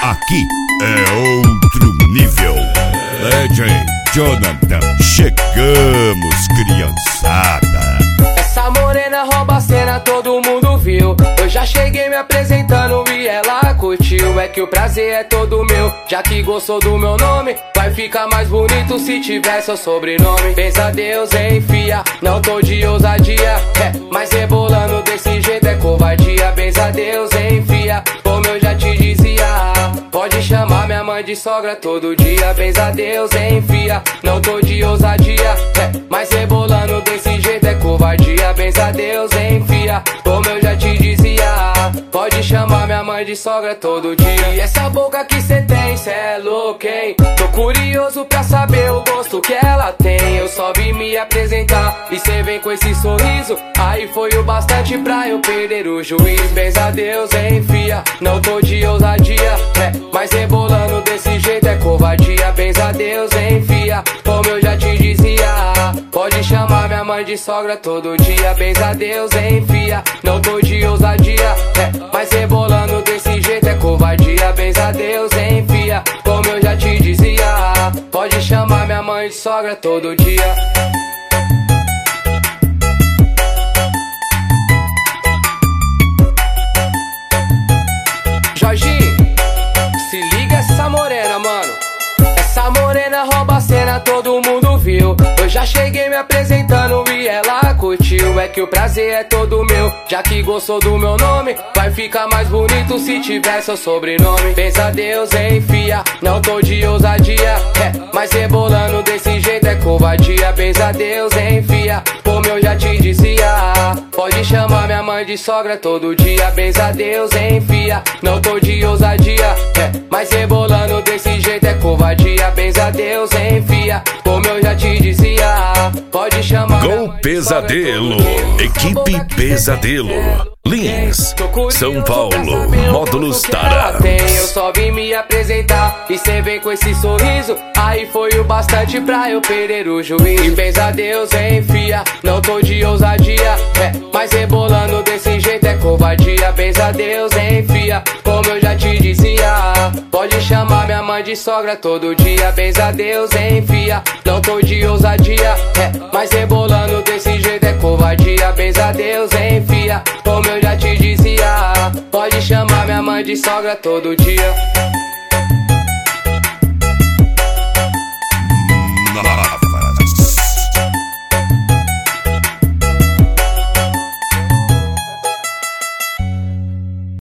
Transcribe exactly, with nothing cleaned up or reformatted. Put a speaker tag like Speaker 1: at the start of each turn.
Speaker 1: Aqui é outro nível. Legend Jonathan, chegamos, criançada.
Speaker 2: Essa morena rouba a cena, todo mundo viu. Eu já cheguei me apresentando e ela curtiu. É que o prazer é todo meu, já que gostou do meu nome. Vai ficar mais bonito se tiver seu sobrenome. Pensa Deus, enfia, não tô de ousadia. É, mas rebolando desse jeito é covardia. Pensa Deus, enfia, como eu já te dizia. Pode chamar minha mãe de sogra todo dia. Pensa Deus, enfia, não tô de ousadia. É, mas rebolando desse jeito é covardia. Pensa Deus, enfia, como eu já te dizia. Pode chamar minha mãe de sogra todo dia. E essa boca que cê tem, cê é louco, hein? Tô curioso pra saber o gosto que ela tem. Eu só vim me apresentar e cê vem com esse sorriso. Aí foi o bastante pra eu perder o juiz. Pensa Deus, enfia, não tô de ousadia. É, mas rebolando desse jeito é covardia. Pensa Deus, enfia, como eu já te dizia. Pode chamar minha mãe de sogra todo dia. Pensa Deus, enfia, não tô de ousadia. É, mas rebolando desse jeito é covardia. Pensa Deus, enfia, como eu já te dizia. Pode chamar minha mãe de sogra todo dia. Jorginho, se liga essa morena, mano. Essa morena rouba a cena, todo mundo viu. Eu já cheguei me apresentando e ela curtiu. É que o prazer é todo meu, já que gostou do meu nome. Vai ficar mais bonito se tiver seu sobrenome. Pensa Deus, enfia, não tô de ousadia. É, mas rebolando desse jeito é covardia. Pensa Deus, enfia, como eu já te dizia. Pode chamar minha mãe de sogra todo dia. Pensa Deus, enfia, não tô de ousadia. É, mas rebolando desse jeito é covardia. Pensa Deus, enfia, como eu já te dizia. Pode chamar
Speaker 1: Gol Pesadelo, equipe Pesadelo, Lins, São Paulo, Módulos Tara.
Speaker 2: Eu só vim me apresentar e cê vem com esse sorriso. Aí foi o bastante pra eu perder o juiz. E pensa Deus, enfia, não tô de ousadia. É, mas rebolando desse jeito é covardia. Pensa Deus, enfia, como eu já te dizia. Pode chamar minha mãe de sogra todo dia. Pensa Deus, enfia, não tô de ousadia. É, mas rebolando desse jeito é covardia. Pensa Deus, enfia, como eu já te dizia. Pode chamar minha mãe de sogra todo dia.